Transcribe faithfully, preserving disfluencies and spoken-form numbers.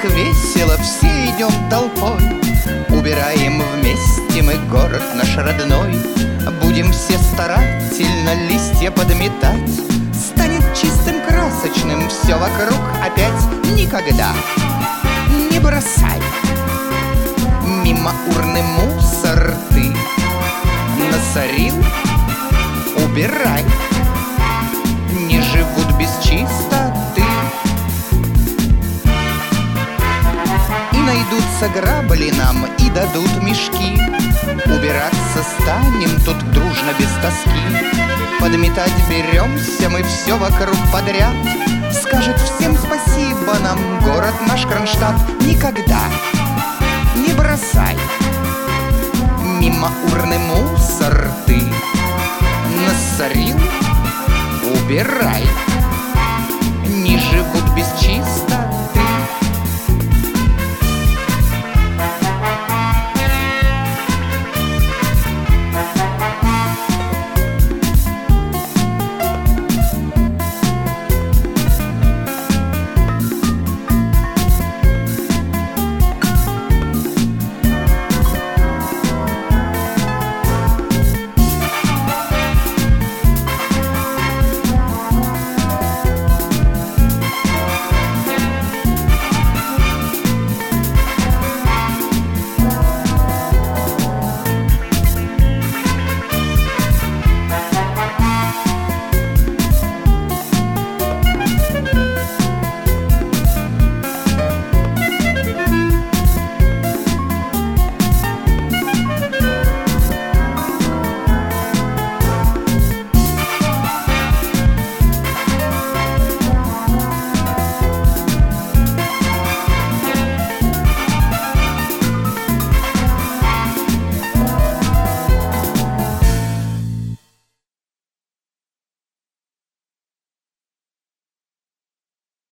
весело, все идем толпой. Убираем вместе мы город наш родной. Будем все старательно листья подметать. Станет чистым, красочным все вокруг опять. Никогда не бросай мимо урны мусор ты. Насорил — убирай. Не живут без чистоты. И найдутся грабли нам, и дадут мешки. Убираться станем тут дружно без тоски. Подметать беремся мы все вокруг подряд. Скажет всем спасибо нам город наш Кронштадт. Никогда не бросай мимо урны мусор ты. Насорил — убирай.